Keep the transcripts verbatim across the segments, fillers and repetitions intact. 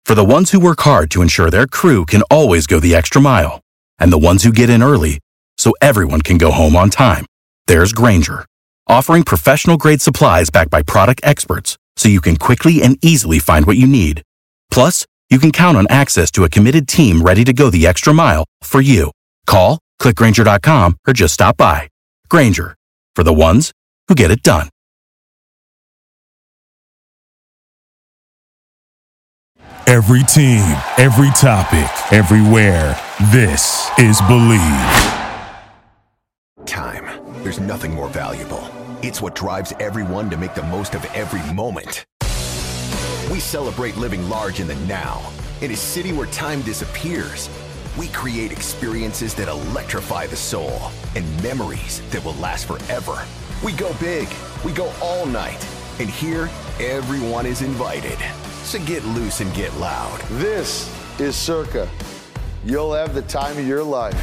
For the ones who work hard to ensure their crew can always go the extra mile, and the ones who get in early so everyone can go home on time, there's Grainger, offering professional-grade supplies backed by product experts so you can quickly and easily find what you need. Plus, you can count on access to a committed team ready to go the extra mile for you. Call, click Grainger dot com, or just stop by. Grainger, for the ones who get it done. Every team, every topic, everywhere. This is Believe. Time. There's nothing more valuable. It's what drives everyone to make the most of every moment. We celebrate living large in the now. In a city where time disappears, we create experiences that electrify the soul and memories that will last forever. We go big. We go all night. And here, everyone is invited. So get loose and get loud. This is Circa. You'll have the time of your life.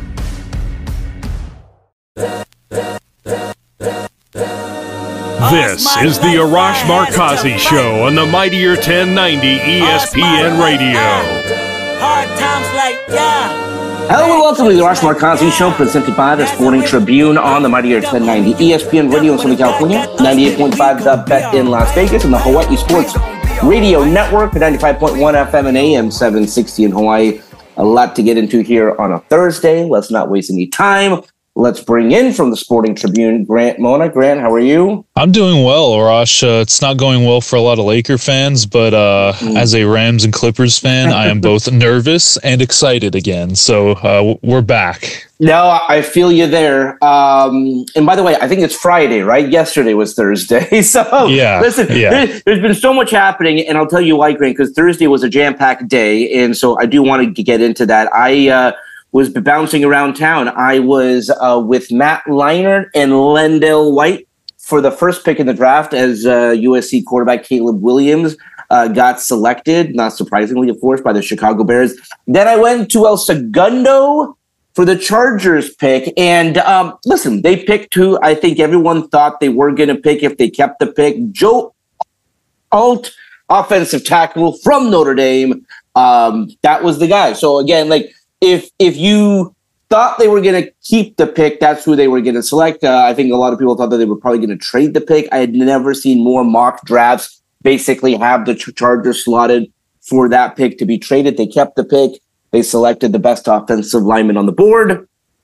This is the Arash Markazi Show on the Mightier ten ninety E S P N Radio. Hard times like yeah. Hello and welcome to the Arash Markazi Show, presented by the Sporting Tribune on the Mightier ten ninety E S P N Radio in Southern California, ninety-eight point five The Bet in Las Vegas, and the Hawaii Sports Radio Network, ninety-five point one F M and A M seven sixty in Hawaii. A lot to get into here on a Thursday. Let's not waste any time. Let's bring in from the Sporting Tribune, Grant Mona. Grant, how are you? I'm doing well, Arash. Uh, it's not going well for a lot of Laker fans, but uh, mm. as a Rams and Clippers fan, I am both nervous and excited again. So uh, we're back. No, I feel you there. Um, and by the way, I think it's Friday, right? Yesterday was Thursday. So yeah, listen, yeah. There's, there's been so much happening, and I'll tell you why, Grant, because Thursday was a jam-packed day, and so I do want to get into that. I uh, was bouncing around town. I was uh, with Matt Leinart and Lendell White for the first pick in the draft as uh, U S C quarterback Caleb Williams uh, got selected, not surprisingly, of course, by the Chicago Bears. Then I went to El Segundo for the Chargers pick. And um, listen, they picked who I think everyone thought they were going to pick if they kept the pick. Joe Alt, offensive tackle from Notre Dame. Um, that was the guy. So again, like, If if you thought they were going to keep the pick, that's who they were going to select. Uh, I think a lot of people thought that they were probably going to trade the pick. I had never seen more mock drafts basically have the Chargers slotted for that pick to be traded. They kept the pick. They selected the best offensive lineman on the board.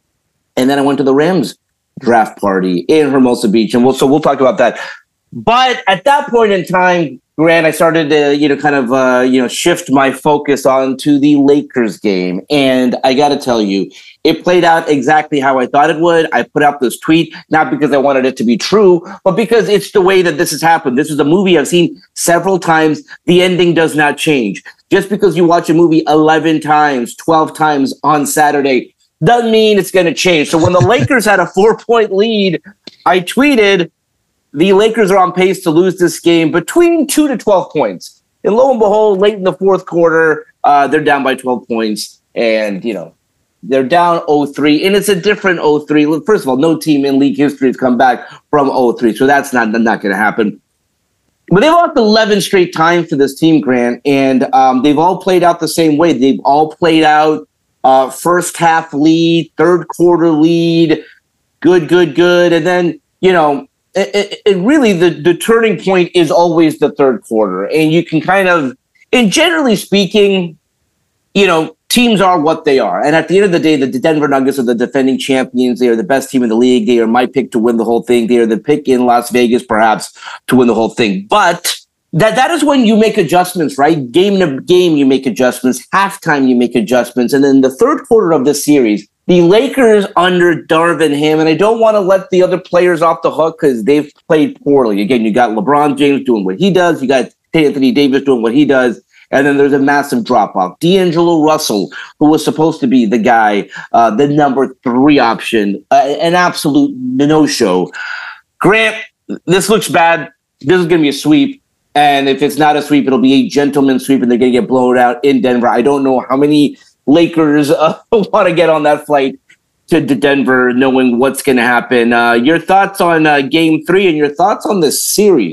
And then I went to the Rams draft party in Hermosa Beach. And we'll, so we'll talk about that. But at that point in time, Grant, I started to, you know, kind of, uh, you know, shift my focus onto the Lakers game. And I got to tell you, it played out exactly how I thought it would. I put out this tweet, not because I wanted it to be true, but because it's the way that this has happened. This is a movie I've seen several times. The ending does not change. Just because you watch a movie eleven times, twelve times on Saturday, doesn't mean it's going to change. So when the Lakers had a four-point lead, I tweeted, the Lakers are on pace to lose this game between two to twelve points. And lo and behold, late in the fourth quarter, uh, they're down by twelve points. And, you know, they're down oh three. And it's a different oh three. First of all, no team in league history has come back from oh three. So that's not, not going to happen. But they've lost eleven straight times to this team, Grant. And um, they've all played out the same way. They've all played out uh, first half lead, third quarter lead, good, good, good. And then, you know, It, it, it really, the, the turning point is always the third quarter. And you can kind of, and generally speaking, you know, teams are what they are. And at the end of the day, the Denver Nuggets are the defending champions. They are the best team in the league. They are my pick to win the whole thing. They are the pick in Las Vegas, perhaps, to win the whole thing. But that that is when you make adjustments, right? Game to game, you make adjustments. Halftime, you make adjustments. And then the third quarter of this series, the Lakers under Darvin Ham, and I don't want to let the other players off the hook because they've played poorly. Again, you got LeBron James doing what he does. You got Anthony Davis doing what he does. And then there's a massive drop-off. D'Angelo Russell, who was supposed to be the guy, uh, the number three option, uh, an absolute no-show. Grant, this looks bad. This is going to be a sweep. And if it's not a sweep, it'll be a gentleman's sweep, and they're going to get blown out in Denver. I don't know how many Lakers uh, want to get on that flight to, to Denver, knowing what's going to happen. Uh, your thoughts on uh, Game Three and your thoughts on this series?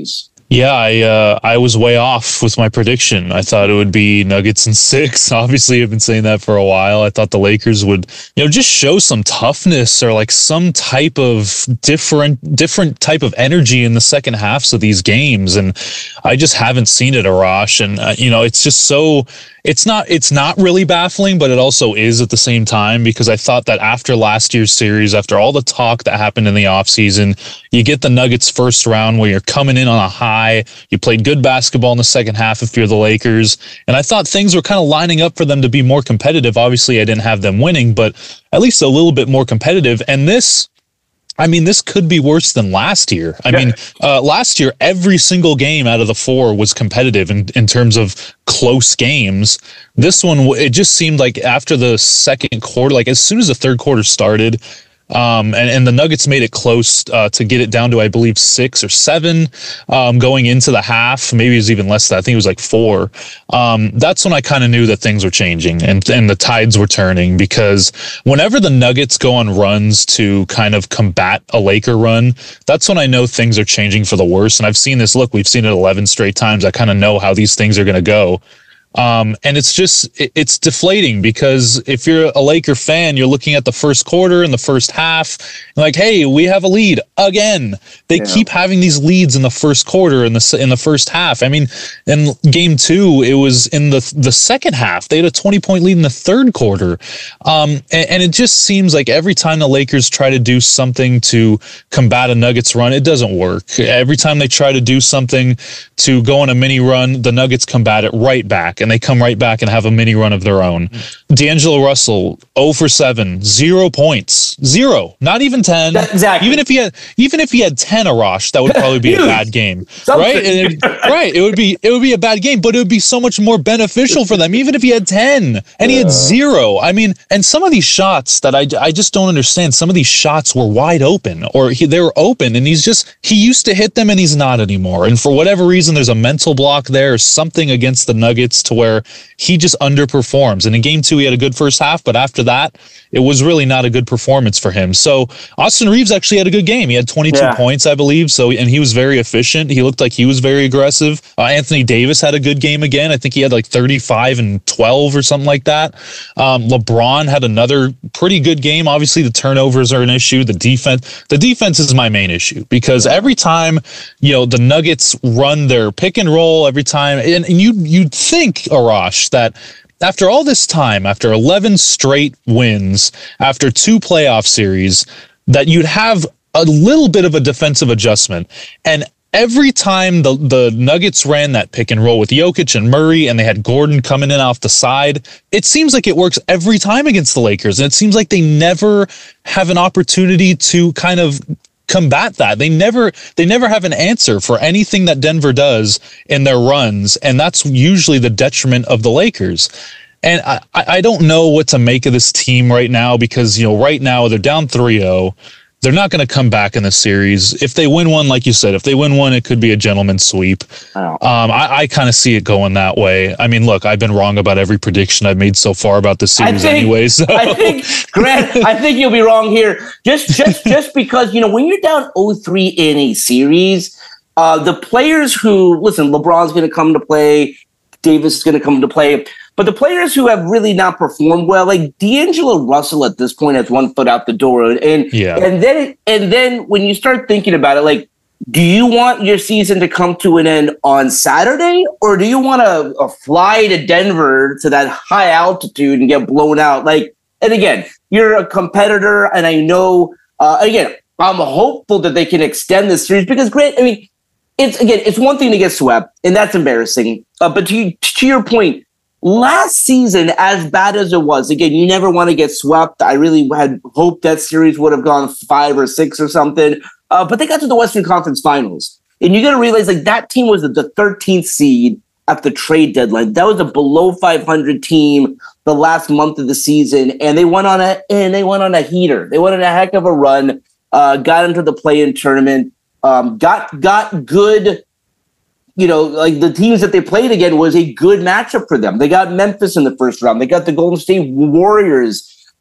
Yeah, I uh, I was way off with my prediction. I thought it would be Nuggets in six. Obviously, I've been saying that for a while. I thought the Lakers would, you know, just show some toughness or like some type of different different type of energy in the second halves of these games, and I just haven't seen it, Arash. And uh, you know, it's just so. It's not it's not really baffling, but it also is at the same time, because I thought that after last year's series, after all the talk that happened in the offseason, you get the Nuggets first round where you're coming in on a high. You played good basketball in the second half if you're the Lakers. And I thought things were kind of lining up for them to be more competitive. Obviously, I didn't have them winning, but at least a little bit more competitive. And this... I mean, this could be worse than last year. I yeah. mean, uh, last year, every single game out of the four was competitive in, in terms of close games. This one, it just seemed like after the second quarter, like as soon as the third quarter started, um, and, and the Nuggets made it close uh, to get it down to, I believe, six or seven um, going into the half. Maybe it was even less than that. I think it was like four. Um, that's when I kind of knew that things were changing and, and the tides were turning, because whenever the Nuggets go on runs to kind of combat a Laker run, that's when I know things are changing for the worse. And I've seen this. Look, we've seen it eleven straight times. I kind of know how these things are going to go. Um, and it's just, it, it's deflating, because if you're a Laker fan, you're looking at the first quarter and the first half, and like, hey, we have a lead again. They yeah. keep having these leads in the first quarter and the in the first half. I mean, in game two, it was in the the second half. They had a twenty point lead in the third quarter, um, and, and it just seems like every time the Lakers try to do something to combat a Nuggets run, it doesn't work. Every time they try to do something to go on a mini run, the Nuggets combat it right back. And they come right back and have a mini run of their own. D'Angelo Russell, zero for seven, zero points, zero, not even ten. That, exactly. Even if he had, even if he had ten, Arash, that would probably be a bad game, right? And it, right. It would be, it would be a bad game, but it would be so much more beneficial for them, even if he had ten and he had zero. I mean, and some of these shots that I, I just don't understand. Some of these shots were wide open, or he, they were open, and he's just, he used to hit them and he's not anymore. And for whatever reason, there's a mental block there, or something against the Nuggets to where he just underperforms. And in game two, he had a good first half, but after that, it was really not a good performance for him. So Austin Reeves actually had a good game. He had twenty-two yeah. points, I believe. So, and he was very efficient. He looked like he was very aggressive. Uh, Anthony Davis had a good game again. I think he had like thirty-five and twelve or something like that. Um, LeBron had another pretty good game. Obviously, the turnovers are an issue. The defense, the defense is my main issue, because every time, you know, the Nuggets run their pick and roll every time, and, and you, you'd think, Arash, that after all this time, after eleven straight wins, after two playoff series, that you'd have a little bit of a defensive adjustment. And every time the, the Nuggets ran that pick and roll with Jokic and Murray, and they had Gordon coming in off the side, it seems like it works every time against the Lakers. And it seems like they never have an opportunity to kind of combat that. They never they never have an answer for anything that Denver does in their runs, and that's usually the detriment of the Lakers. And I, I don't know what to make of this team right now, because, you know, right now they're down three oh. They're not going to come back in the series. If they win one, like you said, if they win one, it could be a gentleman's sweep. Oh. Um, I, I kind of see it going that way. I mean, look, I've been wrong about every prediction I've made so far about this series, I think, anyway. So. I think, Grant, I think you'll be wrong here. Just, just, just because, you know, when you're down oh three in a series, uh, the players who listen, LeBron's going to come to play, Davis is going to come to play. But the players who have really not performed well, like D'Angelo Russell at this point has one foot out the door. And yeah. and then and then when you start thinking about it, like, do you want your season to come to an end on Saturday, or do you want to uh, fly to Denver to that high altitude and get blown out? Like, and again, you're a competitor, and I know, uh, again, I'm hopeful that they can extend this series, because, Grant, I mean, it's again, it's one thing to get swept, and that's embarrassing. Uh, but to to your point, last season, as bad as it was, again, you never want to get swept. I really had hoped that series would have gone five or six or something. Uh, but they got to the Western Conference Finals. And you got to realize, like, that team was the thirteenth seed at the trade deadline. That was a below five hundred team the last month of the season. And they went on a and they went on a heater. They went on a heck of a run, uh, got into the play-in tournament, um, got got good. You know, like the teams that they played again was a good matchup for them. They got Memphis in the first round. They got the Golden State Warriors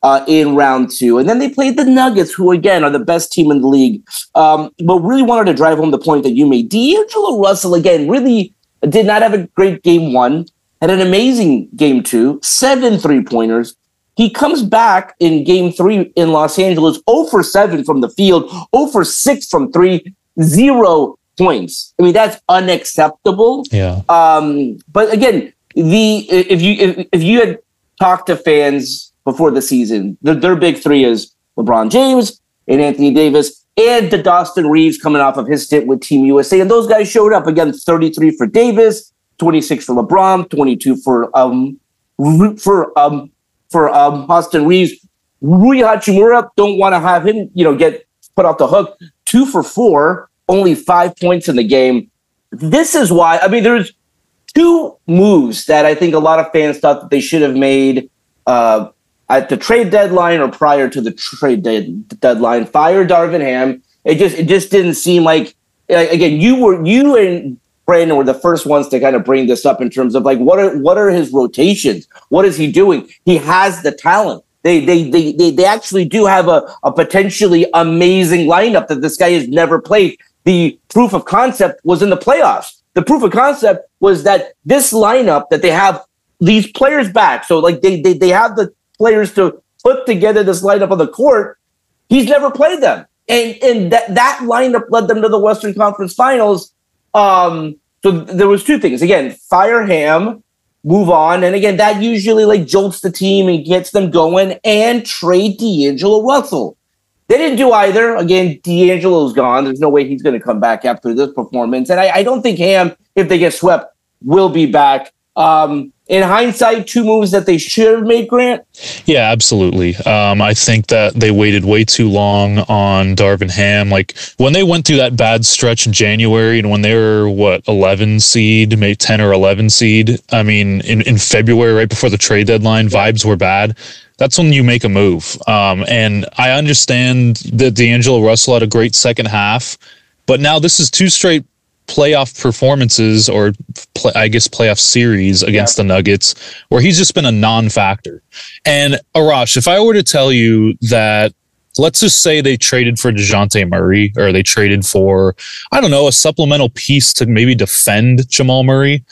uh, in round two. And then they played the Nuggets, who, again, are the best team in the league. Um, but really wanted to drive home the point that you made. D'Angelo Russell, again, really did not have a great game one, had an amazing game two, seven three-pointers. He comes back in game three in Los Angeles, zero for seven from the field, zero for six from three, zero points. I mean, that's unacceptable. Yeah. Um, but again, the if you if, if you had talked to fans before the season, the, their big three is LeBron James and Anthony Davis and the Dawson Reeves coming off of his stint with Team U S A. And those guys showed up again, thirty-three for Davis, twenty-six for LeBron, twenty-two for um for um for um Austin Reeves. Rui Hachimura, don't want to have him, you know, get put off the hook. Two for four, only five points in the game. This is why, I mean, there's two moves that I think a lot of fans thought that they should have made uh, at the trade deadline or prior to the trade de- deadline. Fire Darvin Ham. It just it just didn't seem like, again, you were you and Brandon were the first ones to kind of bring this up in terms of like what are what are his rotations? What is he doing? He has the talent. They they they they, they actually do have a, a potentially amazing lineup that this guy has never played. The proof of concept was in the playoffs. The proof of concept was that this lineup that they have these players back. So like they they they have the players to put together this lineup on the court. He's never played them. And and that, that lineup led them to the Western Conference Finals. Um, so th- there was two things. Again, fire Ham, move on. And again, that usually like jolts the team and gets them going, and trade D'Angelo Russell. They didn't do either. Again, D'Angelo's gone. There's no way he's going to come back after this performance. And I, I don't think Ham, if they get swept, will be back. Um, in hindsight, two moves that they should have made, Grant? Yeah, absolutely. Um, I think that they waited way too long on Darvin Ham. Like when they went through that bad stretch in January and when they were, what, eleven seed, maybe ten or eleven seed. I mean, in, in February, right before the trade deadline, vibes were bad. That's when you make a move. Um, and I understand that D'Angelo Russell had a great second half, but now this is two straight playoff performances, or play, I guess playoff series against yeah. the Nuggets, where he's just been a non-factor. And Arash, if I were to tell you that, let's just say they traded for DeJounte Murray, or they traded for, I don't know, a supplemental piece to maybe defend Jamal Murray,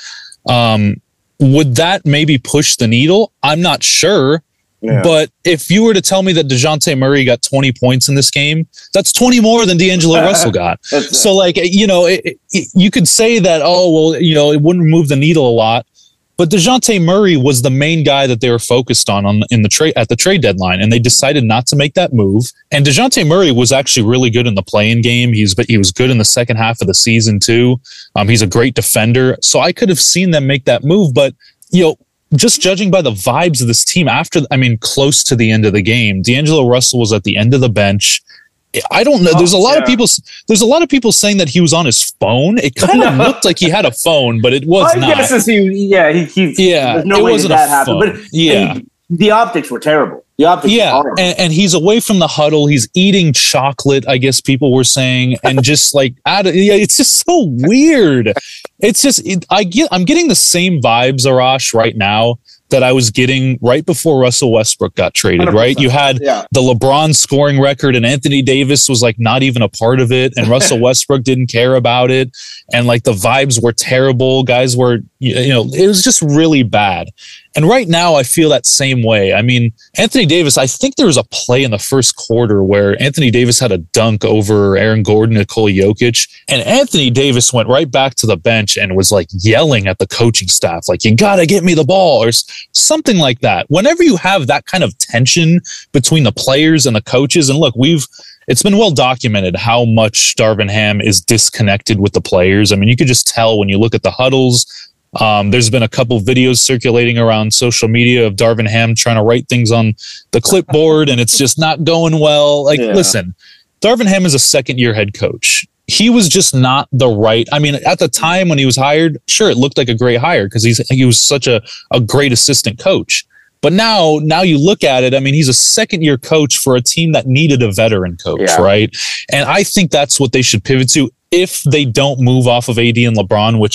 um, would that maybe push the needle? I'm not sure. Yeah. But if you were to tell me that DeJounte Murray got twenty points in this game, that's twenty more than D'Angelo Russell got. So, like, you know, it, it, you could say that, oh, well, you know, it wouldn't move the needle a lot. But DeJounte Murray was the main guy that they were focused on, on in the trade at the trade deadline, and they decided not to make that move. And DeJounte Murray was actually really good in the play-in game. He's but he was good in the second half of the season too. Um, he's a great defender, so I could have seen them make that move. But you know, just judging by the vibes of this team after, I mean, close to the end of the game, D'Angelo Russell was at the end of the bench. I don't know. There's a lot yeah. of people. There's a lot of people saying that he was on his phone. It kind of looked like he had a phone, but it was My not. Guess is he, yeah, he, he, yeah. There's no it way wasn't that a happened. phone. But yeah, he, the optics were terrible. The optics yeah, were horrible. And, and he's away from the huddle. He's eating chocolate, I guess people were saying, and just like out of, yeah, it's just so weird. It's just it, I get. I'm getting the same vibes, Arash, right now that I was getting right before Russell Westbrook got traded, one hundred percent. Right? You had yeah. the LeBron scoring record, and Anthony Davis was like not even a part of it, and Russell Westbrook didn't care about it, and like the vibes were terrible. Guys were, you know, it was just really bad. And right now, I feel that same way. I mean, Anthony Davis, I think there was a play in the first quarter where Anthony Davis had a dunk over Aaron Gordon and Nikola Jokic, and Anthony Davis went right back to the bench and was like yelling at the coaching staff, like, you got to get me the ball, or something like that. Whenever you have that kind of tension between the players and the coaches, and look, we've, it's been well documented how much Darvin Ham is disconnected with the players. I mean, you could just tell when you look at the huddles. Um, there's been a couple videos circulating around social media of Darvin Ham trying to write things on the clipboard, and it's just not going well. Like, yeah. listen, Darvin Ham is a second year head coach. He was just not the right. I mean, at the time when he was hired, sure, it looked like a great hire because he's he was such a, a great assistant coach. But now, now you look at it, I mean, he's a second year coach for a team that needed a veteran coach, yeah. right? And I think that's what they should pivot to if they don't move off of A D and LeBron, which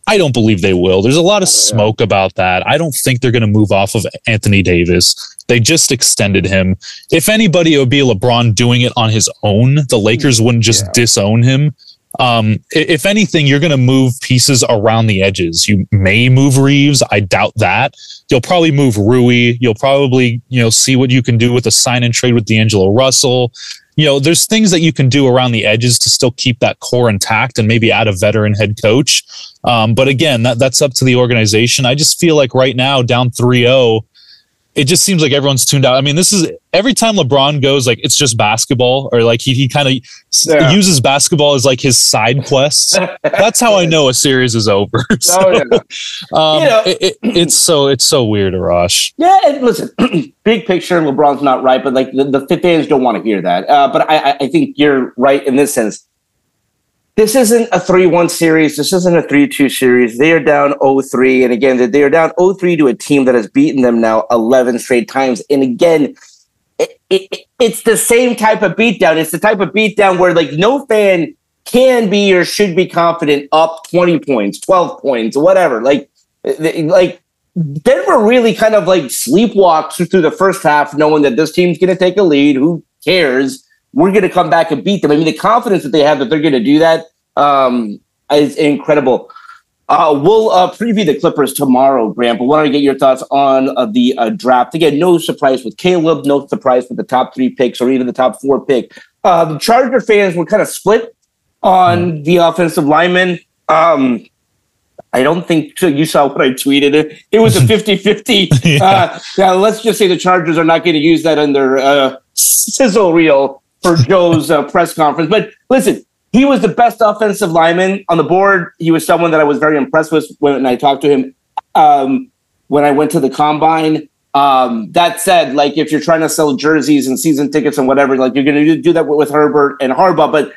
I don't believe they will. There's a lot of smoke about that. I don't think they're going to move off of Anthony Davis. They just extended him. If anybody, it would be LeBron doing it on his own. The Lakers wouldn't just yeah. disown him. Um, if anything, you're going to move pieces around the edges. You may move Reeves. I doubt that. You'll probably move Rui. You'll probably, you know, see what you can do with a sign and trade with D'Angelo Russell. You know, there's things that you can do around the edges to still keep that core intact and maybe add a veteran head coach. Um, but again, that, that's up to the organization. I just feel like right now, down three oh, it just seems like everyone's tuned out. I mean, this is every time LeBron goes, like, it's just basketball, or like he, he kind of yeah. uses basketball as like his side quests. That's how I know a series is over. So, oh, yeah. um, you know, it, it, it's so, it's so weird, Arash. Yeah. And listen, big picture, LeBron's not right, but like the, the fans don't want to hear that. Uh, but I, I think you're right in this sense. This isn't a three one series. This isn't a three two series. They are down oh three. And again, they are down oh three to a team that has beaten them now eleven straight times. And again, it, it, it's the same type of beatdown. It's the type of beatdown where like no fan can be or should be confident up twenty points, twelve points, whatever. Like, like Denver really kind of like sleepwalks through the first half knowing that this team's going to take a lead. Who cares? We're going to come back and beat them. I mean, the confidence that they have that they're going to do that um, is incredible. Uh, we'll uh, preview the Clippers tomorrow, Grant, but I want to get your thoughts on uh, the uh, draft. Again, no surprise with Caleb, no surprise with the top three picks or even the top four pick. Uh, the Charger fans were kind of split on the offensive linemen. Um, I don't think so. You saw what I tweeted. It was a fifty-fifty. yeah. Uh, yeah, let's just say the Chargers are not going to use that in their uh, sizzle reel for Joe's uh, press conference. But listen, he was the best offensive lineman on the board. He was someone that I was very impressed with when I talked to him um, when I went to the combine. Um, that said, like if you're trying to sell jerseys and season tickets and whatever, like you're going to do that with, with Herbert and Harbaugh, but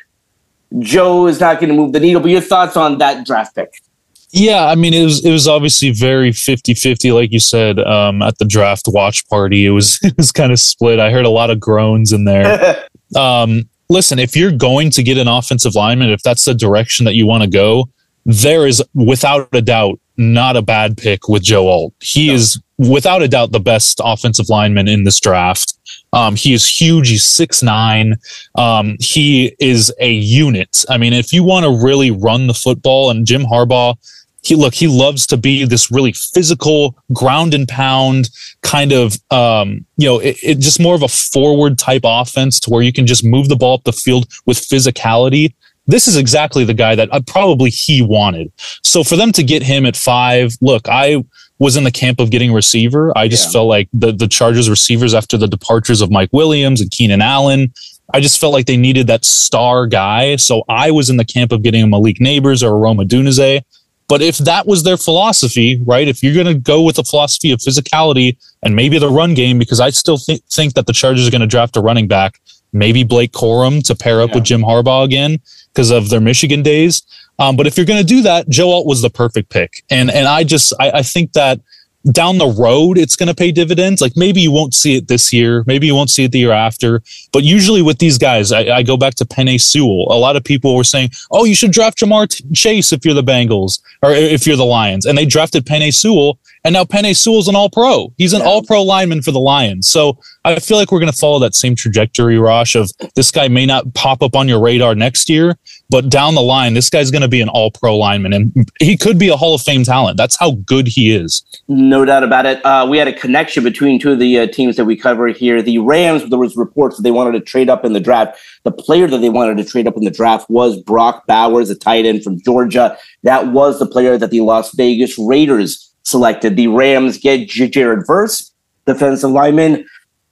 Joe is not going to move the needle. But your thoughts on that draft pick? Yeah, I mean, it was it was obviously very fifty-fifty, like you said, um, at the draft watch party. It was it was kind of split. I heard a lot of groans in there. um, listen, if you're going to get an offensive lineman, if that's the direction that you want to go, there is, without a doubt, not a bad pick with Joe Alt. He no. is, without a doubt, the best offensive lineman in this draft. Um, he is huge. He's six nine. Um, he is a unit. I mean, if you want to really run the football, and Jim Harbaugh, he look, he loves to be this really physical, ground and pound kind of, um, you know, it, it just more of a forward type offense to where you can just move the ball up the field with physicality. This is exactly the guy that uh, probably he wanted. So for them to get him at five, look, I was in the camp of getting a receiver. I just yeah. felt like the, the Chargers receivers after the departures of Mike Williams and Keenan Allen, I just felt like they needed that star guy. So I was in the camp of getting a Malik Neighbors or a Rome Odunze. But if that was their philosophy, right, if you're going to go with a philosophy of physicality and maybe the run game, because I still th- think that the Chargers are going to draft a running back, maybe Blake Corum to pair up yeah. with Jim Harbaugh again because of their Michigan days. Um, but if you're going to do that, Joe Alt was the perfect pick. And and I just I, I think that down the road, it's going to pay dividends. Like maybe you won't see it this year. Maybe you won't see it the year after. But usually with these guys, I, I go back to Penei Sewell. A lot of people were saying, oh, you should draft Jamar Chase if you're the Bengals or if you're the Lions. And they drafted Penei Sewell. And now Penei Sewell's an all-pro. He's an all-pro lineman for the Lions. So I feel like we're going to follow that same trajectory, Rosh, of this guy may not pop up on your radar next year, but down the line, this guy's going to be an all-pro lineman. And he could be a Hall of Fame talent. That's how good he is. No doubt about it. Uh, we had a connection between two of the uh, teams that we cover here. The Rams, there was reports that they wanted to trade up in the draft. The player that they wanted to trade up in the draft was Brock Bowers, a tight end from Georgia. That was the player that the Las Vegas Raiders selected. The Rams get J- Jared Verse, defensive lineman,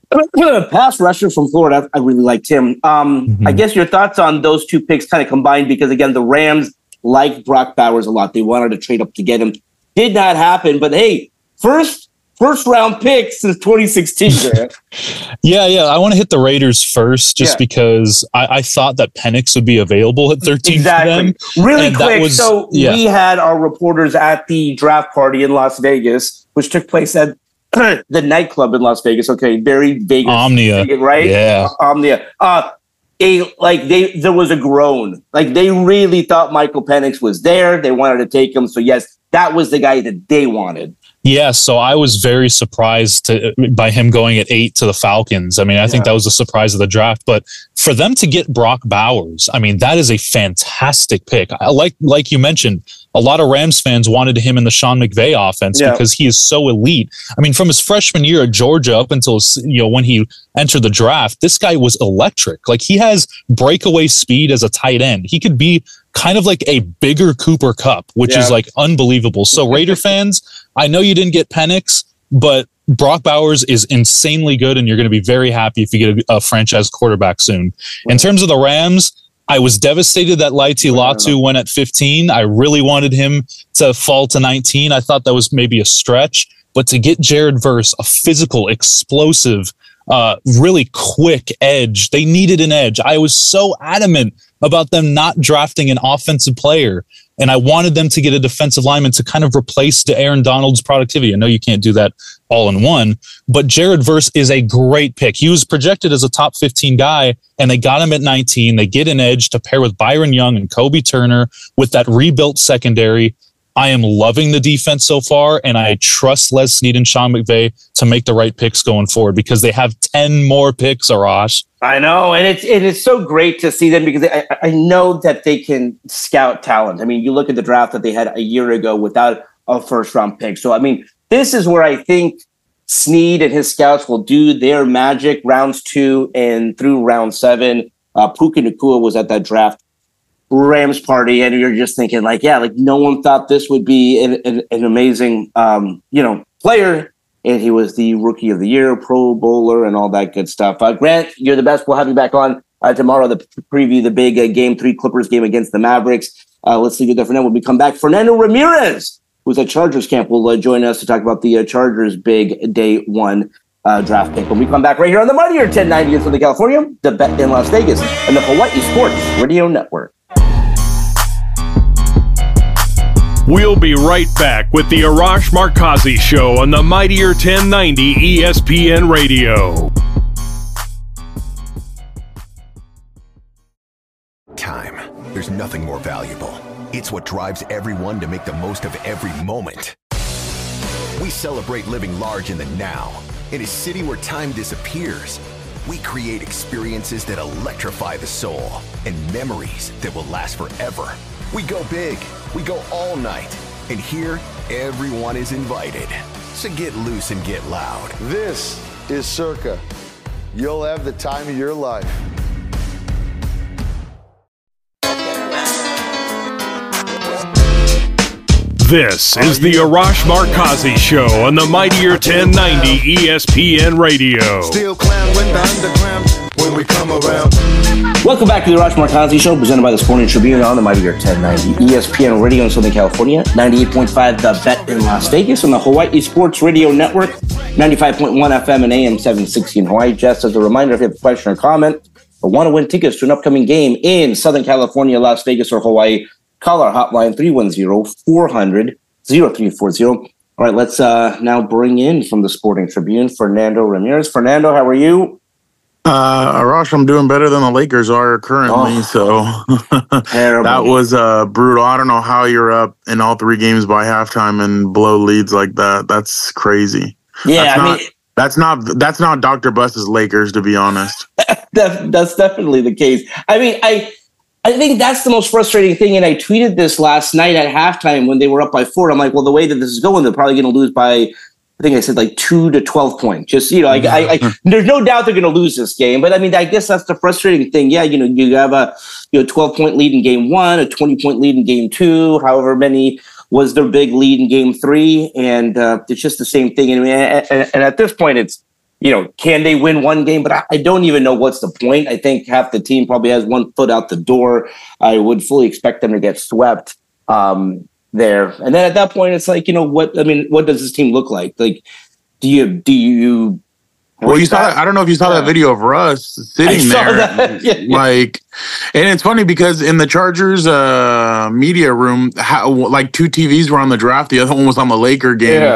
pass rusher from Florida. I really liked him. Um, mm-hmm. I guess your thoughts on those two picks kind of combined, because again, the Rams liked Brock Bowers a lot. They wanted to trade up to get him. Did not happen, but hey, first first round pick since twenty sixteen. yeah, yeah. I want to hit the Raiders first, just yeah. because I, I thought that Penix would be available at thirteen. Exactly. For them. Really and quick. Was, so yeah. we had our reporters at the draft party in Las Vegas, which took place at the nightclub in Las Vegas. Okay, very Vegas, Omnia, right? Yeah, uh, Omnia. Uh, a like they there was a groan. Like they really thought Michael Penix was there. They wanted to take him. So yes, that was the guy that they wanted. Yeah, so I was very surprised to, by him going at eight to the Falcons. I mean, I yeah. think that was a surprise of the draft. But for them to get Brock Bowers, I mean, that is a fantastic pick. I, like like you mentioned, a lot of Rams fans wanted him in the Sean McVay offense yeah. because he is so elite. I mean, from his freshman year at Georgia up until, you know, when he entered the draft, this guy was electric. Like, he has breakaway speed as a tight end. He could be kind of like a bigger Cooper Kupp, which yeah. is like unbelievable. So Raider fans, I know you didn't get Penix, but Brock Bowers is insanely good, and you're going to be very happy if you get a, a franchise quarterback soon. In terms of the Rams, I was devastated that Laiti Latu went at fifteen. I really wanted him to fall to nineteen. I thought that was maybe a stretch, but to get Jared Verse, a physical, explosive, uh, really quick edge, they needed an edge. I was so adamant about them not drafting an offensive player, and I wanted them to get a defensive lineman to kind of replace Aaron Donald's productivity. I know you can't do that all in one, but Jared Verse is a great pick. He was projected as a top fifteen guy, and they got him at nineteen. They get an edge to pair with Byron Young and Kobe Turner with that rebuilt secondary. I am loving the defense so far, and I trust Les Snead and Sean McVay to make the right picks going forward because they have ten more picks, Arash. I know, and it's it is so great to see them because I, I know that they can scout talent. I mean, you look at the draft that they had a year ago without a first-round pick. So, I mean, this is where I think Snead and his scouts will do their magic rounds two and through round seven. Uh, Puka Nacua was at that draft Rams party, and you're just thinking like, yeah, like no one thought this would be an, an, an amazing, um, you know, player. And he was the rookie of the year, Pro Bowler, and all that good stuff. Uh, Grant, you're the best. We'll have you back on uh, tomorrow to preview the big uh, game three Clippers game against the Mavericks. Uh, let's leave it there for now. When we come back, Fernando Ramirez, who's at Chargers camp, will uh, join us to talk about the uh, Chargers' big day one uh, draft pick. When we come back right here on the Mightier ten ninety in Southern California, the Bet in Las Vegas, and the Hawaii Sports Radio Network. We'll be right back with the Arash Markazi Show on the Mightier ten ninety E S P N Radio. Time. There's nothing more valuable. It's what drives everyone to make the most of every moment. We celebrate living large in the now. In a city where time disappears, we create experiences that electrify the soul and memories that will last forever. We go big. We go all night. And here, everyone is invited. So get loose and get loud. This is Circa. You'll have the time of your life. This is the Arash Markazi Show on the Mightier ten ninety E S P N Radio. Still clown when the underground when we come around. Welcome back to the Arash Markazi Show, presented by the Sporting Tribune on the Mightier ten ninety E S P N Radio in Southern California, ninety-eight point five The Bet in Las Vegas, on the Hawaii Sports Radio Network, ninety-five point one F M and A M seven sixty in Hawaii. Just as a reminder, if you have a question or comment or want to win tickets to an upcoming game in Southern California, Las Vegas, or Hawaii, call our hotline three one zero, four hundred, zero three four zero. All right, let's uh, now bring in from the Sporting Tribune, Fernando Ramirez. Fernando, how are you? Uh, Arash, I'm doing better than the Lakers are currently, oh, so that was uh, brutal. I don't know how you're up in all three games by halftime and blow leads like that. That's crazy. Yeah, that's I not, mean, that's not that's not Doctor Bus's Lakers, to be honest. that, that's definitely the case. I mean, I I think that's the most frustrating thing, and I tweeted this last night at halftime when they were up by four. I'm like, well, the way that this is going, they're probably going to lose by, I think I said like two to twelve points. Just, you know, I, I, I, there's no doubt they're going to lose this game. But I mean, I guess that's the frustrating thing. Yeah, you know, you have a you know twelve point lead in game one, a twenty point lead in game two, however many was their big lead in game three. And uh, it's just the same thing. And, and, and at this point, it's, you know, can they win one game? But I, I don't even know what's the point. I think half the team probably has one foot out the door. I would fully expect them to get swept. Um, there. And then at that point, it's like, you know, what, I mean, what does this team look like? Like, do you, do you, well, you saw that, I don't know if you saw that video of Russ sitting there, yeah, yeah. like, and it's funny because in the Chargers uh, media room, how, like two T Vs were on the draft, the other one was on the Laker game. Yeah.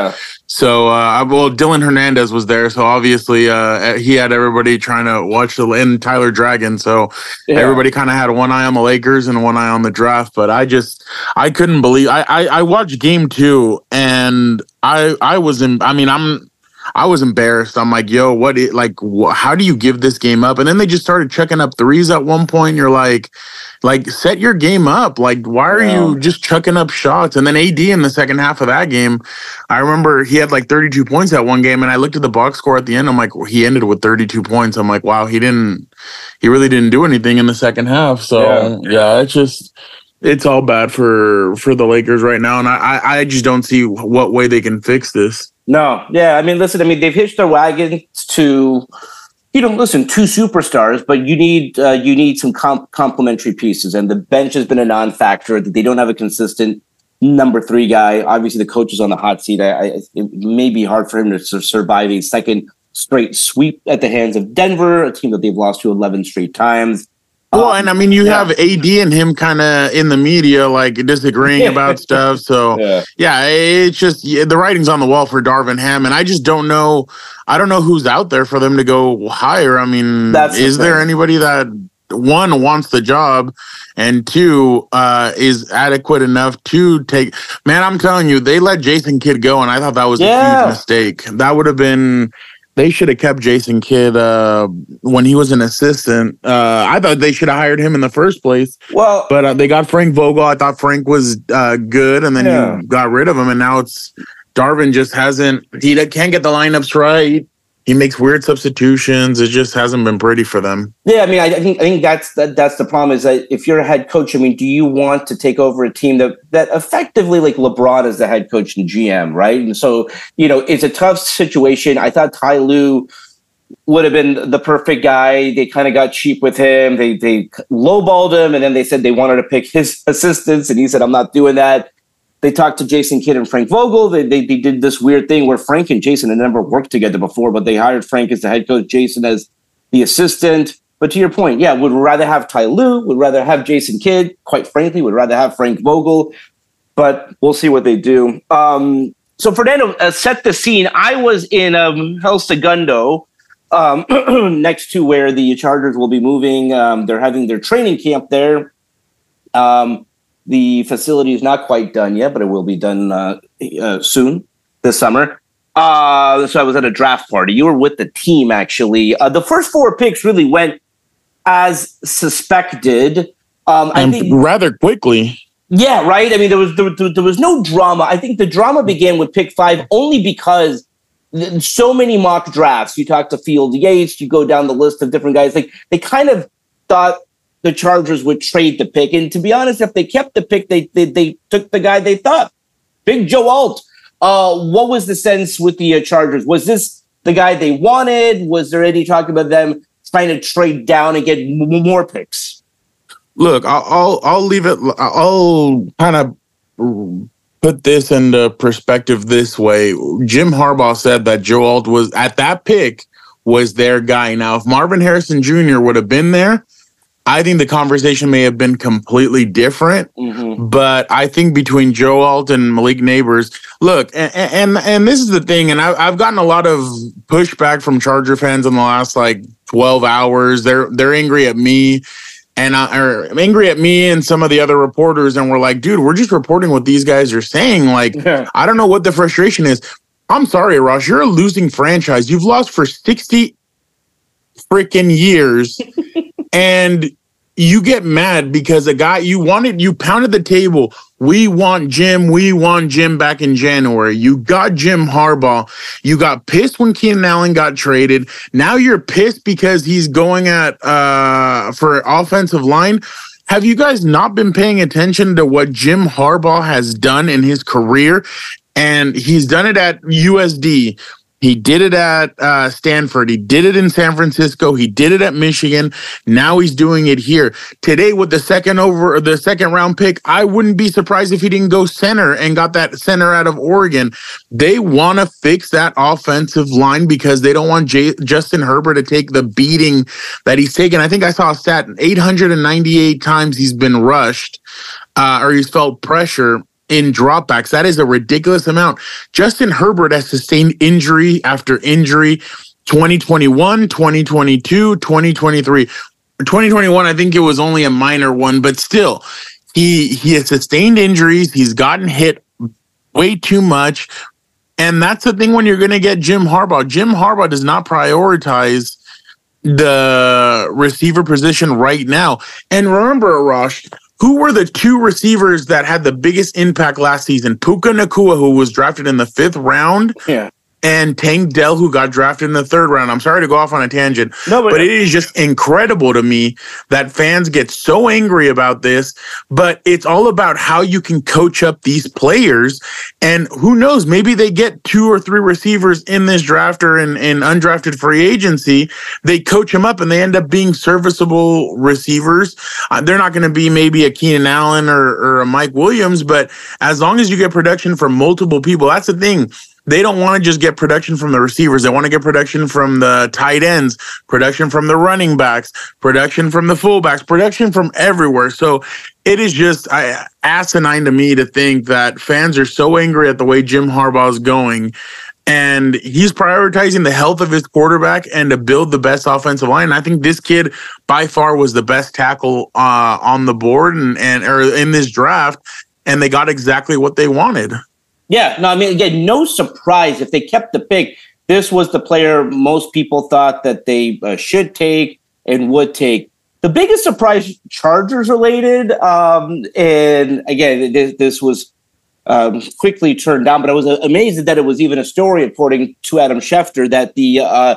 So, uh, well, Dylan Hernandez was there, so obviously uh, he had everybody trying to watch the and Tyler Dragon. So yeah. Everybody kind of had one eye on the Lakers and one eye on the draft. But I just, I couldn't believe. I, I, I watched game two, and I, I was in. I mean, I'm. I was embarrassed. I'm like, yo, what? It, like, wh- how do you give this game up? And then they just started chucking up threes at one point. You're like, like, set your game up. Like, why are yeah. you just chucking up shots? And then A D in the second half of that game, I remember he had like thirty-two points at one game, and I looked at the box score at the end. I'm like, well, he ended with thirty-two points. I'm like, wow, he didn't, he really didn't do anything in the second half. So yeah, yeah it's just. It's all bad for, for the Lakers right now, and I, I just don't see what way they can fix this. No, yeah, I mean, listen, I mean, they've hitched their wagons to, you know, listen, two superstars, but you need uh, you need some comp- complementary pieces, and the bench has been a non-factor. They don't have a consistent number three guy. Obviously, the coach is on the hot seat. I, I, it may be hard for him to survive a second straight sweep at the hands of Denver, a team that they've lost to eleven straight times. Well, and I mean, you yeah. have A D and him kind of in the media, like disagreeing about stuff. So, yeah. yeah, it's just yeah, the writing's on the wall for Darvin Ham, and I just don't know. I don't know who's out there for them to go hire. I mean, That's is the there anybody that one wants the job, and two uh, is adequate enough to take? Man, I'm telling you, they let Jason Kidd go, and I thought that was yeah. a huge mistake. That would have been. They should have kept Jason Kidd uh, when he was an assistant. Uh, I thought they should have hired him in the first place. Well, but uh, they got Frank Vogel. I thought Frank was uh, good, and then yeah. you got rid of him, and now it's Darvin just hasn't. He can't get the lineups right. He makes weird substitutions. It just hasn't been pretty for them. Yeah, I mean, I, I think I think that's that, that's the problem. Is that if you're a head coach, I mean, do you want to take over a team that that effectively, like LeBron is the head coach and G M, right? And so, you know, it's a tough situation. I thought Ty Lue would have been the perfect guy. They kind of got cheap with him. They they lowballed him, and then they said they wanted to pick his assistants, and he said, "I'm not doing that." They talked to Jason Kidd and Frank Vogel. They, they they did this weird thing where Frank and Jason had never worked together before, but they hired Frank as the head coach, Jason as the assistant. But to your point, yeah, would rather have Ty Lue, would rather have Jason Kidd. Quite frankly, would rather have Frank Vogel. But we'll see what they do. Um, so Fernando, uh, set the scene. I was in um, El Segundo, um, next to where the Chargers will be moving. Um, they're having their training camp there. Um, The facility is not quite done yet, but it will be done uh, uh, soon this summer. Uh, so I was at a draft party. You were with the team, actually. Uh, the first four picks really went as suspected. Um, and I think rather quickly. Yeah, right? I mean, there was there, there was no drama. I think the drama began with pick five only because th- so many mock drafts. You talk to Field Yates, you go down the list of different guys. Like they kind of thought the Chargers would trade the pick. And to be honest, if they kept the pick, they they, they took the guy they thought. Big Joe Alt. Uh, what was the sense with the uh, Chargers? Was this the guy they wanted? Was there any talk about them trying to trade down and get m- more picks? Look, I'll, I'll I'll leave it. I'll kind of put this into perspective this way. Jim Harbaugh said that Joe Alt was at that pick was their guy. Now, if Marvin Harrison Junior would have been there, I think the conversation may have been completely different, mm-hmm. but I think between Joe Alt and Malik Neighbors, look, and and, and this is the thing, and I, I've gotten a lot of pushback from Charger fans in the last like twelve hours. They're they're angry at me, and I, or angry at me and some of the other reporters, and we're like, dude, we're just reporting what these guys are saying. Like, yeah. I don't know what the frustration is. I'm sorry, Ross, you're a losing franchise. You've lost for sixty freaking years. And you get mad because a guy you wanted, you pounded the table. We want Jim. We want Jim back in January. You got Jim Harbaugh. You got pissed when Keenan Allen got traded. Now you're pissed because he's going at uh, for offensive line. Have you guys not been paying attention to what Jim Harbaugh has done in his career? And he's done it at U S D. He did it at uh, Stanford. He did it in San Francisco. He did it at Michigan. Now he's doing it here. Today with the second over, the second round pick, I wouldn't be surprised if he didn't go center and got that center out of Oregon. They want to fix that offensive line because they don't want J- Justin Herbert to take the beating that he's taken. I think I saw a stat, eight hundred ninety-eight times he's been rushed uh, or he's felt pressure in dropbacks. That is a ridiculous amount. Justin Herbert has sustained injury after injury. twenty twenty-one, twenty twenty-two, twenty twenty-three. twenty twenty-one, I think it was only a minor one, but still, he he has sustained injuries. He's gotten hit way too much. And that's the thing when you're going to get Jim Harbaugh. Jim Harbaugh does not prioritize the receiver position right now. And remember, Arash, who were the two receivers that had the biggest impact last season? Puka Nacua, who was drafted in the fifth round. Yeah. And Tank Dell, who got drafted in the third round. I'm sorry to go off on a tangent, no, but, but it is just incredible to me that fans get so angry about this. But it's all about how you can coach up these players. And who knows, maybe they get two or three receivers in this draft or in, in undrafted free agency. They coach them up and they end up being serviceable receivers. Uh, they're not going to be maybe a Keenan Allen or, or a Mike Williams, but as long as you get production from multiple people, that's the thing. They don't want to just get production from the receivers. They want to get production from the tight ends, production from the running backs, production from the fullbacks, production from everywhere. So it is just I, asinine to me to think that fans are so angry at the way Jim Harbaugh is going. And he's prioritizing the health of his quarterback and to build the best offensive line. And I think this kid by far was the best tackle uh, on the board and, and or in this draft. And they got exactly what they wanted. Yeah, no, I mean, again, no surprise if they kept the pick. This was the player most people thought that they uh, should take and would take. The biggest surprise, Chargers related, um, and again, this, this was um, quickly turned down, but I was amazed that it was even a story, according to Adam Schefter, that the uh,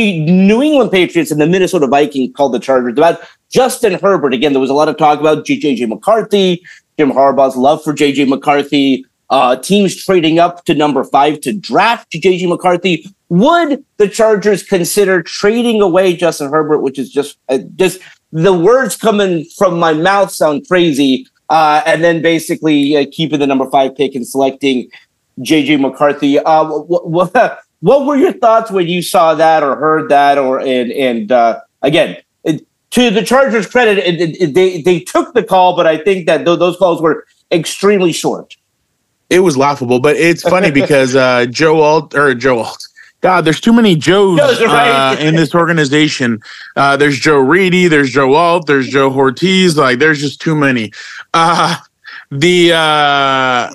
New England Patriots and the Minnesota Vikings called the Chargers about Justin Herbert. Again, there was a lot of talk about J J McCarthy, Jim Harbaugh's love for J J McCarthy. Uh, teams trading up to number five to draft J J McCarthy. Would the Chargers consider trading away Justin Herbert, which is just uh, just the words coming from my mouth sound crazy, uh, and then basically uh, keeping the number five pick and selecting J J McCarthy? Uh, what, what, what were your thoughts when you saw that or heard that? Or and and uh, again, it, to the Chargers' credit, it, it, it, they they took the call, but I think that th- those calls were extremely short. It was laughable, but it's funny because uh, Joe Alt or Joe Alt. God, there's too many Joes uh, in this organization. Uh, there's Joe Reedy, there's Joe Alt, there's Joe Ortiz. Like, there's just too many. Uh, the uh,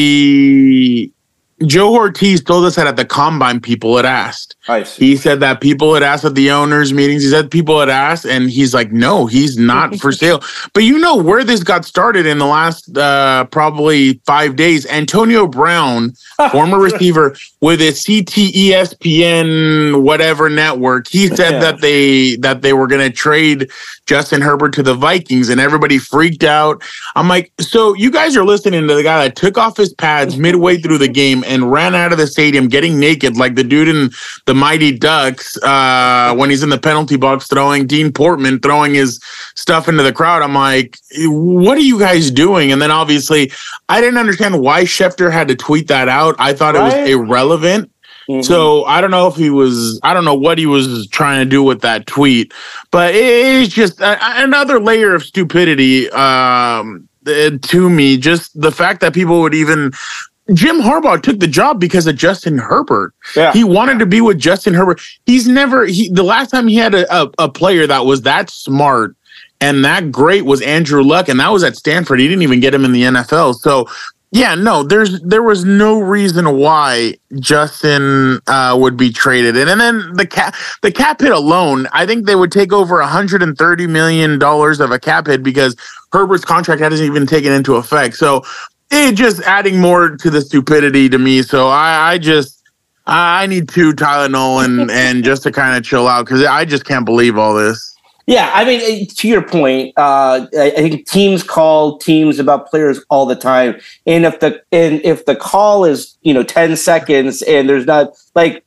the Joe Ortiz told us that at the combine, people had asked. He said that people had asked at the owners' meetings. He said people had asked, and he's like, no, he's not for sale. But you know where this got started in the last uh, probably five days. Antonio Brown, former receiver with a C T E S P N whatever network, he said yeah. that they that they were going to trade Justin Herbert to the Vikings, and everybody freaked out. I'm like, so you guys are listening to the guy that took off his pads midway through the game and ran out of the stadium getting naked like the dude in the Mighty Ducks uh, when he's in the penalty box throwing Dean Portman, throwing his stuff into the crowd. I'm like, what are you guys doing? And then obviously I didn't understand why Schefter had to tweet that out. I thought right. it was irrelevant. Mm-hmm. So I don't know if he was, I don't know what he was trying to do with that tweet, but it's just a, another layer of stupidity um, to me. Just the fact that people would even, Jim Harbaugh took the job because of Justin Herbert. Yeah. He wanted to be with Justin Herbert. He's never, he, the last time he had a, a, a player that was that smart and that great was Andrew Luck, and that was at Stanford. He didn't even get him in the N F L. So, yeah, no, there's there was no reason why Justin uh, would be traded. And, and then the cap, the cap hit alone, I think they would take over one hundred thirty million dollars of a cap hit because Herbert's contract hasn't even taken into effect. So, it just adding more to the stupidity to me. So I, I just I need two Tylenol and and just to kind of chill out because I just can't believe all this. Yeah, I mean, to your point, uh, I think teams call teams about players all the time, and if the and if the call is you know ten seconds and there's not like,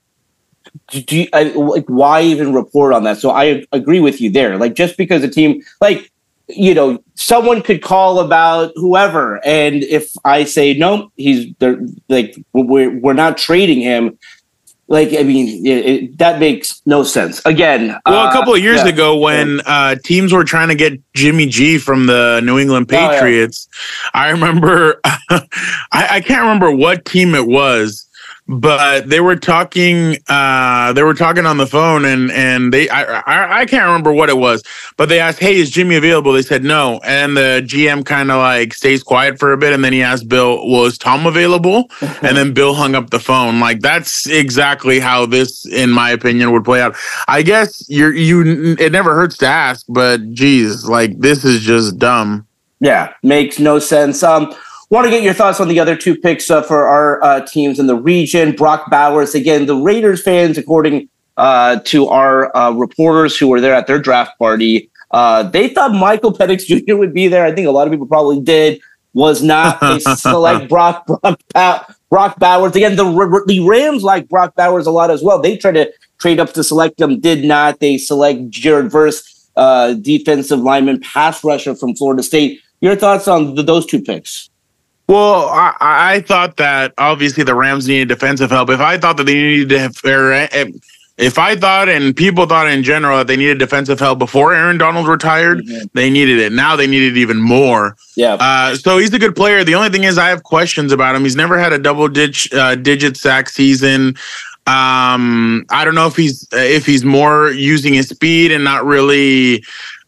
do you, I, like why even report on that? So I agree with you there. Like just because a team like. You know, someone could call about whoever, and if I say no, he's they're like we're we're not trading him. Like, I mean, it, it, that makes no sense. Again, well, uh, a couple of years yeah, ago when uh, teams were trying to get Jimmy G from the New England Patriots, oh, yeah. I remember, I, I can't remember what team it was, but they were talking. Uh, they were talking on the phone, and and they. I, I I can't remember what it was, but they asked, "Hey, is Jimmy available?" They said no, and the G M kind of like stays quiet for a bit, and then he asked Bill, "Well, is Tom available?" And then Bill hung up the phone. Like that's exactly how this, in my opinion, would play out. I guess you're you. It never hurts to ask, but geez, like this is just dumb. Yeah, makes no sense. Um. Want to get your thoughts on the other two picks uh, for our uh, teams in the region. Brock Bowers, again, the Raiders fans, according uh, to our uh, reporters who were there at their draft party, uh, they thought Michael Penix Junior would be there. I think a lot of people probably did. Was not. They select Brock Brock, Brock Bowers. Again, the, the Rams like Brock Bowers a lot as well. They tried to trade up to select him, did not. They select Jared Verse, uh, defensive lineman, pass rusher from Florida State. Your thoughts on the, those two picks? Well, I, I thought that obviously the Rams needed defensive help. If I thought that they needed to have, or if I thought and people thought in general that they needed defensive help before Aaron Donald retired, mm-hmm. they needed it. Now they needed even more. Yeah. Uh, so he's a good player. The only thing is I have questions about him. He's never had a double digit uh, digit sack season. Um, I don't know if he's if he's more using his speed and not really.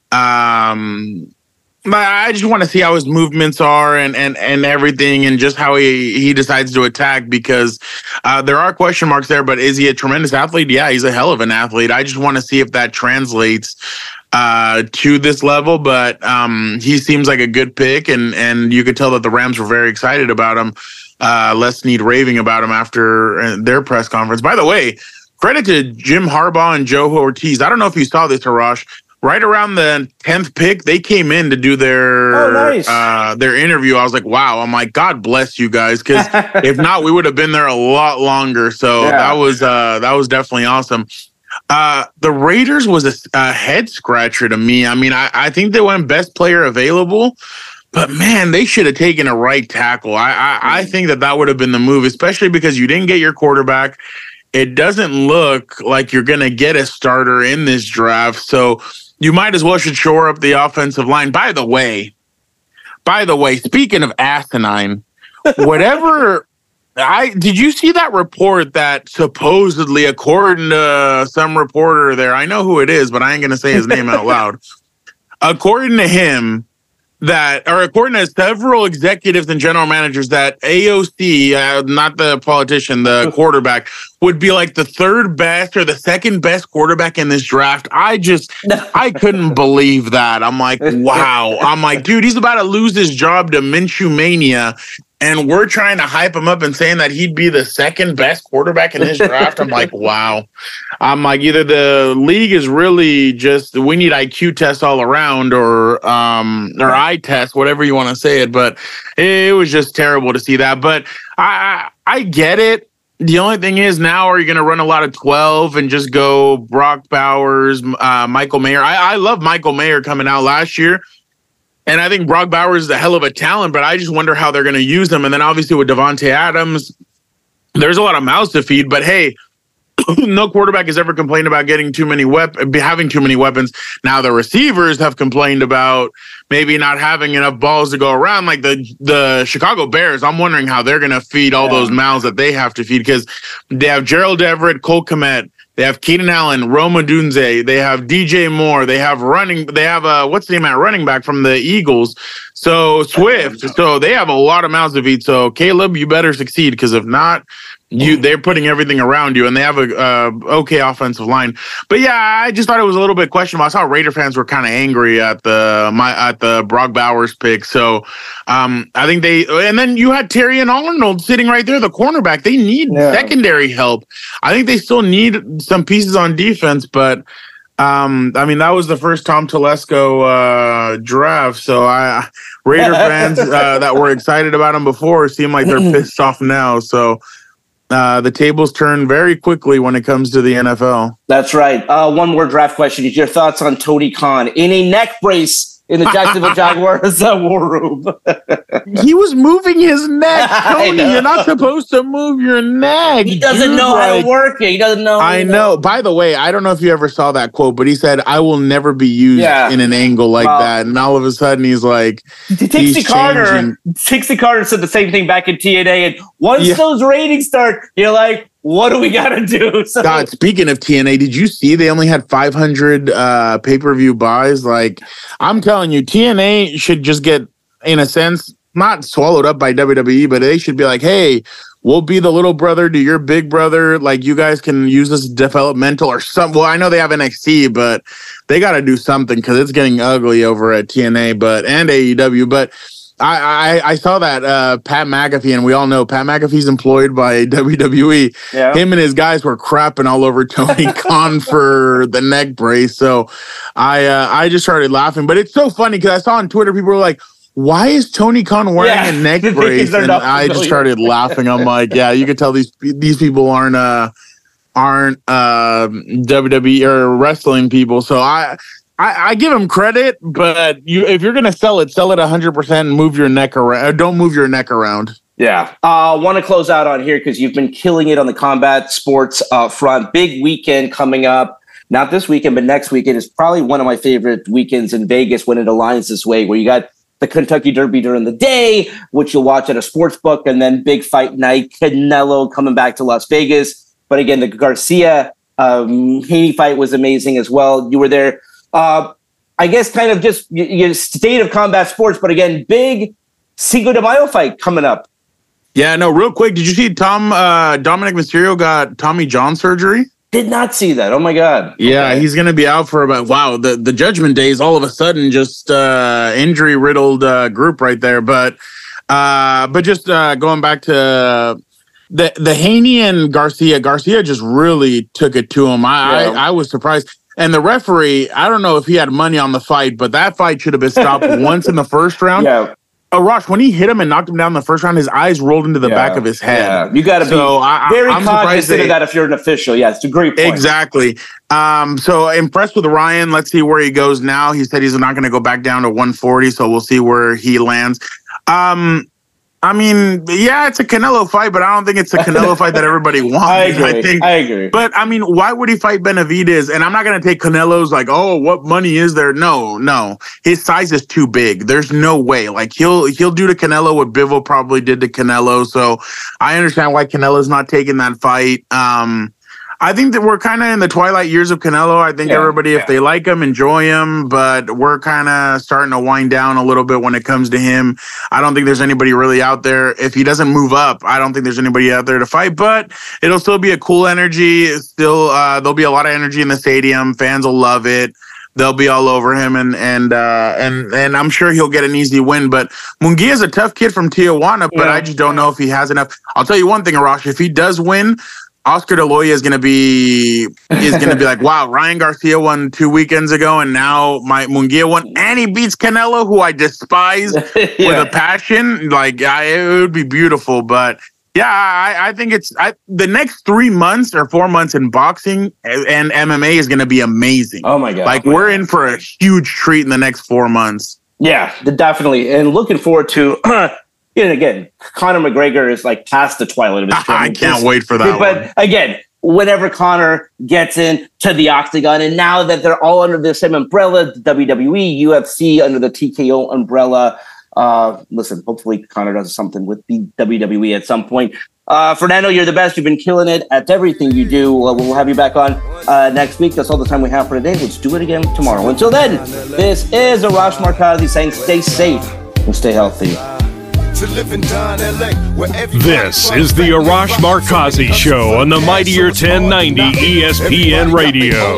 Um, I just want to see how his movements are and, and, and everything and just how he, he decides to attack because uh, there are question marks there. But is he a tremendous athlete? Yeah, he's a hell of an athlete. I just want to see if that translates uh, to this level. But um, he seems like a good pick, and, and you could tell that the Rams were very excited about him. Uh, Les Snead raving about him after their press conference. By the way, credit to Jim Harbaugh and Joe Ortiz. I don't know if you saw this, Arash. Right around the tenth pick, they came in to do their oh, nice. uh, their interview. I was like, wow. I'm like, God bless you guys, because if not, we would have been there a lot longer. So yeah. that was uh, that was definitely awesome. Uh, the Raiders was a, a head scratcher to me. I mean, I, I think they went best player available, but man, they should have taken a right tackle. I, I, I think that that would have been the move, especially because you didn't get your quarterback. It doesn't look like you're going to get a starter in this draft. So you might as well should shore up the offensive line. By the way, by the way, speaking of asinine, whatever I did you see that report that supposedly, according to some reporter there, I know who it is, but I ain't gonna say his name out loud. According to him, that or according to several executives and general managers, that A O C, uh, not the politician, the quarterback, would be like the third best or the second best quarterback in this draft. I just, I couldn't believe that. I'm like, wow. I'm like, dude, he's about to lose his job to Minshew Mania. And we're trying to hype him up and saying that he'd be the second best quarterback in this draft. I'm like, wow. I'm like, either the league is really just, we need I Q tests all around or um, or eye tests, whatever you want to say it. But it was just terrible to see that. But I, I get it. The only thing is now, are you going to run a lot of twelve and just go Brock Bowers, uh, Michael Mayer? I, I love Michael Mayer coming out last year. And I think Brock Bowers is a hell of a talent, but I just wonder how they're going to use him. And then obviously with Devontae Adams, there's a lot of mouths to feed. But hey, no quarterback has ever complained about getting too many wep- having too many weapons. Now the receivers have complained about maybe not having enough balls to go around, like the the Chicago Bears. I'm wondering how they're going to feed all yeah. those mouths that they have to feed, because they have Gerald Everett, Cole Kmet. They have Keenan Allen, Rome Odunze. They have D J Moore. They have running. They have uh, what's the name at running back from the Eagles. So Swift. So they have a lot of mouths to feed. So Caleb, you better succeed, because if not, you they're putting everything around you, and they have a uh, okay offensive line. But yeah, I just thought it was a little bit questionable. I saw Raider fans were kind of angry at the my at the Brock Bowers pick. So um, I think they and then you had Terry and Arnold sitting right there, the cornerback. They need yeah. secondary help. I think they still need some pieces on defense, but um, I mean that was the first Tom Telesco uh, draft. So I Raider fans uh, that were excited about him before seem like they're pissed off now. So. Uh, the tables turn very quickly when it comes to the N F L. That's right. Uh, one more draft question is your thoughts on Tony Khan. In a neck brace in the Jacksonville Jaguars uh, war room. He was moving his neck. Tony, you're not supposed to move your neck. He doesn't Dude, know like, how to work it. He doesn't know. I know. know. By the way, I don't know if you ever saw that quote, but he said, "I will never be used yeah. in an angle like well, that." And all of a sudden, he's like, Tixie Carter. Tixie Carter said the same thing back in T N A. And once yeah. those ratings start, you're like, what do we got to do? So, God, speaking of T N A, did you see they only had five hundred uh, pay-per-view buys? Like, I'm telling you, T N A should just get, in a sense, not swallowed up by W W E, but they should be like, hey, we'll be the little brother to your big brother. Like, you guys can use this developmental or something. Well, I know they have N X T, but they got to do something because it's getting ugly over at T N A but and A E W. But I, I, I saw that uh, Pat McAfee, and we all know Pat McAfee's employed by W W E. Yeah. Him and his guys were crapping all over Tony Khan for the neck brace. So I uh, I just started laughing. But it's so funny because I saw on Twitter people were like, why is Tony Khan wearing yeah, a neck brace? And I just started laughing. I'm like, yeah, you could tell these these people aren't uh, aren't uh, W W E or wrestling people. So I. I, I give him credit, but you if you're gonna sell it, sell it one hundred percent and move your neck around. Don't move your neck around. Yeah. I uh, want to close out on here because you've been killing it on the combat sports uh, front. Big weekend coming up. Not this weekend, but next weekend is probably one of my favorite weekends in Vegas when it aligns this way, where you got the Kentucky Derby during the day, which you'll watch at a sports book, and then big fight night, Canelo coming back to Las Vegas. But again, the Garcia um, Haney fight was amazing as well. You were there. Uh, I guess kind of just your state of combat sports, but again, big Cinco de Mayo fight coming up. Yeah, no, real quick. Did you see Tom uh, Dominic Mysterio got Tommy John surgery? Did not see that. Oh my God. Yeah, okay. He's going to be out for about, wow, the, the Judgment Day is all of a sudden just uh, injury riddled uh, group right there. But uh, but just uh, going back to the, the Haney and Garcia, Garcia just really took it to him. I, yeah. I, I was surprised. And the referee, I don't know if he had money on the fight, but that fight should have been stopped once in the first round. Yeah. Arash, when he hit him and knocked him down in the first round, his eyes rolled into the yeah. back of his head. Yeah. You got to so be I, very I'm cognizant of that if you're an official. Yeah, it's a great point. Exactly. Um, so impressed with Ryan. Let's see where he goes now. He said he's not going to go back down to one forty, so we'll see where he lands. Um, I mean, yeah, it's a Canelo fight, but I don't think it's a Canelo fight that everybody wants. I agree. I think. I agree. But I mean, why would he fight Benavidez? And I'm not going to take Canelo's like, oh, what money is there? No, no, his size is too big. There's no way. Like he'll he'll do to Canelo what Bivol probably did to Canelo. So I understand why Canelo's not taking that fight. Um, I think that we're kind of in the twilight years of Canelo. I think yeah, everybody, yeah. if they like him, enjoy him, but we're kind of starting to wind down a little bit when it comes to him. I don't think there's anybody really out there. If he doesn't move up, I don't think there's anybody out there to fight, but it'll still be a cool energy. Still, uh, there'll be a lot of energy in the stadium. Fans will love it. They'll be all over him, and and uh, and and I'm sure he'll get an easy win. But Munguia is a tough kid from Tijuana, but yeah. I just don't know if he has enough. I'll tell you one thing, Arash, if he does win, Oscar De La Hoya is going to be is going to be like, wow, Ryan Garcia won two weekends ago, and now my Munguia won, and he beats Canelo, who I despise yeah. with a passion. Like, I, it would be beautiful, but yeah, I, I think it's I, the next three months or four months in boxing and M M A is going to be amazing. Oh my God! Like, we're in for a huge treat in the next four months. Yeah, definitely, and looking forward to. And again, Conor McGregor is like past the twilight of his career. I can't wait for that but one. again, whenever Conor gets into the octagon, and now that they're all under the same umbrella, the W W E, U F C under the T K O umbrella. Uh, listen, hopefully Conor does something with the W W E at some point. Uh, Fernando, you're the best. You've been killing it at everything you do. Uh, we'll have you back on uh, next week. That's all the time we have for today. Let's do it again tomorrow. Until then, this is Arash Markazi saying stay safe and stay healthy. This is the Arash Markazi Show on the Mightier ten ninety E S P N Radio.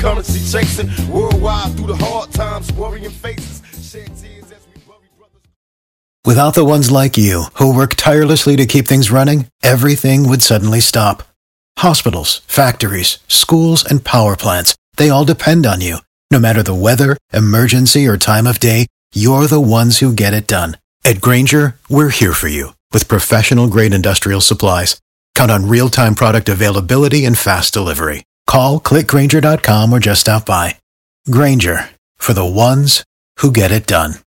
Without the ones like you, who work tirelessly to keep things running, everything would suddenly stop. Hospitals, factories, schools, and power plants, they all depend on you. No matter the weather, emergency, or time of day, you're the ones who get it done. At Grainger, we're here for you with professional-grade industrial supplies. Count on real-time product availability and fast delivery. Call, click Grainger dot com, or just stop by. Grainger, for the ones who get it done.